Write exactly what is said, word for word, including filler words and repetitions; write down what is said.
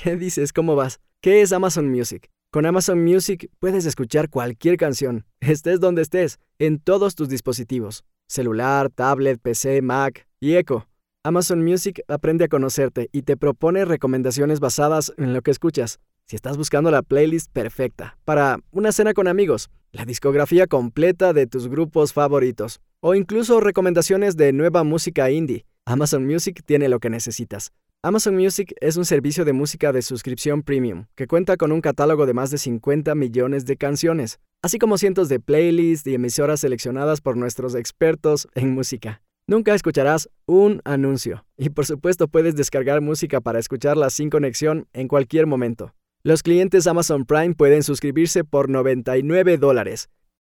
¿Qué dices? ¿Cómo vas? ¿Qué es Amazon Music? Con Amazon Music puedes escuchar cualquier canción, estés donde estés, en todos tus dispositivos. Celular, tablet, P C, Mac y Echo. Amazon Music aprende a conocerte y te propone recomendaciones basadas en lo que escuchas. Si estás buscando la playlist perfecta para una cena con amigos, la discografía completa de tus grupos favoritos o incluso recomendaciones de nueva música indie, Amazon Music tiene lo que necesitas. Amazon Music es un servicio de música de suscripción premium que cuenta con un catálogo de más de cincuenta millones de canciones, así como cientos de playlists y emisoras seleccionadas por nuestros expertos en música. Nunca escucharás un anuncio y por supuesto puedes descargar música para escucharla sin conexión en cualquier momento. Los clientes Amazon Prime pueden suscribirse por noventa y nueve dólares